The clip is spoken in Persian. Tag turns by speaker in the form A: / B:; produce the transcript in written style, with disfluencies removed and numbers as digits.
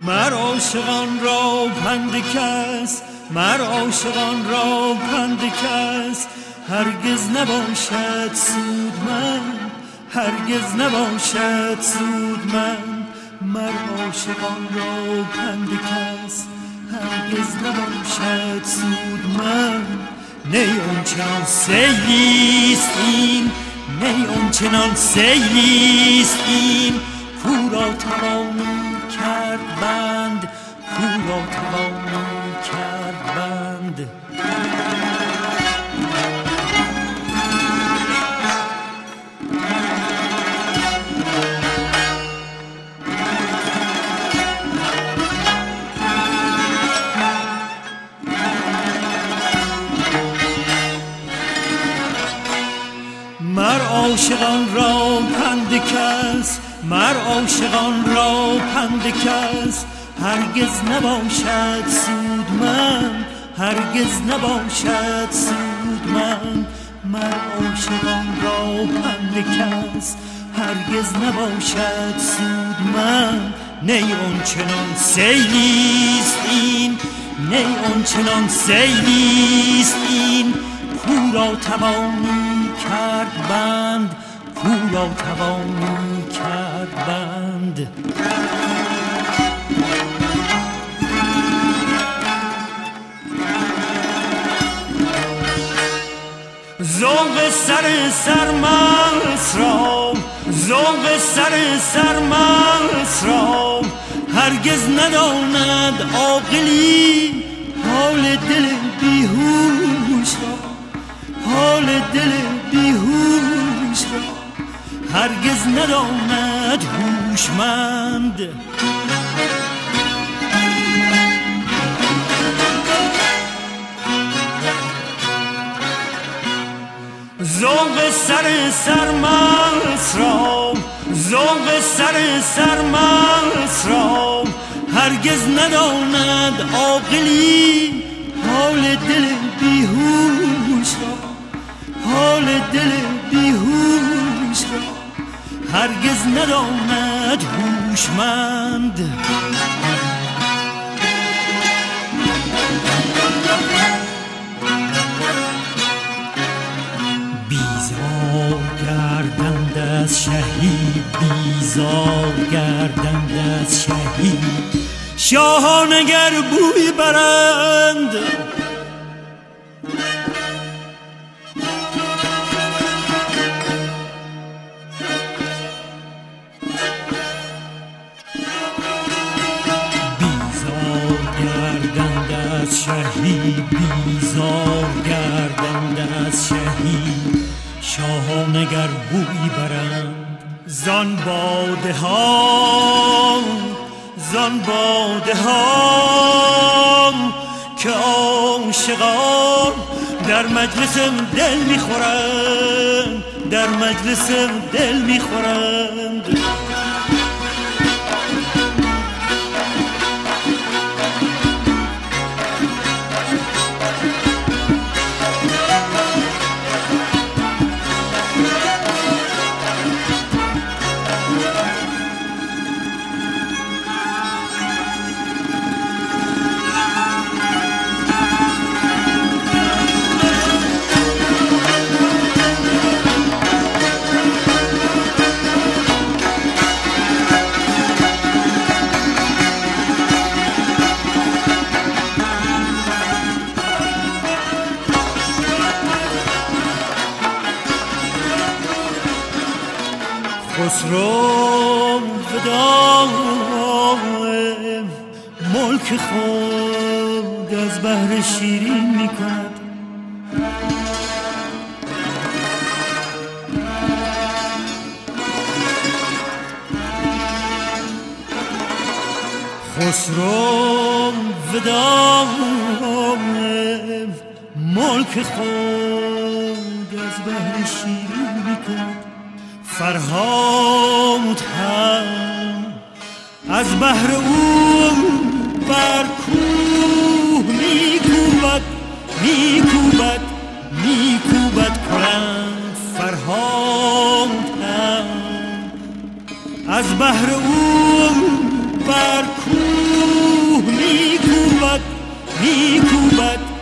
A: مر عاشقان را پند کس، مر عاشقان را پند کس هرگز نباشد سود من، هرگز نباشد سود من. مر عاشقان را پند کس هرگز نباشد سود من. نی آنچنان سیلیست این، نی آنچنان سیلیست این کو را توان کرد بند، کو را توان کرد بند. مر عاشقان را پند کس، مر عاشقان را پند کس هرگز نباشد سود من، هرگز نباشد سود من. مر عاشقان را پند کس هرگز نباشد سود من. نی آنچنان سیلیست این، نی آنچنان سیلیست این کو را توانی کرد بند، کو را توانی کرد بند. ذوق سر سرمست را، ذوق سر سرمست را هرگز نداند عاقلی حال دل بیهوش را، حال دل بیهوش را هرگز نداند هوشمند. ذوق سر سرمست را، ذوق سر سرمست را هرگز نداند عاقلی حال دل بیهوش را، حال دل بیهوش را هرگز نداند هوشمند. بیزار گردند از شهید، بیزار گردند از شهید شاهان اگر بوی برند. شهید بیزار گردند از شهید شاهان اگر بوی برند. زان باده ها، زان باده ها که عاشقان در مجلسم دل میخورند، در مجلسم دل میخورند. خسرو فدای ملک خود از بهر شیرین میکند. خسرو فدای ملک خود از بهر شیرین میکند. فرهاد هم از بهر او بر کوه میکوبد، میکوبد، میکوبد کلند. فرهاد هم از بهر او بر کوه میکوبد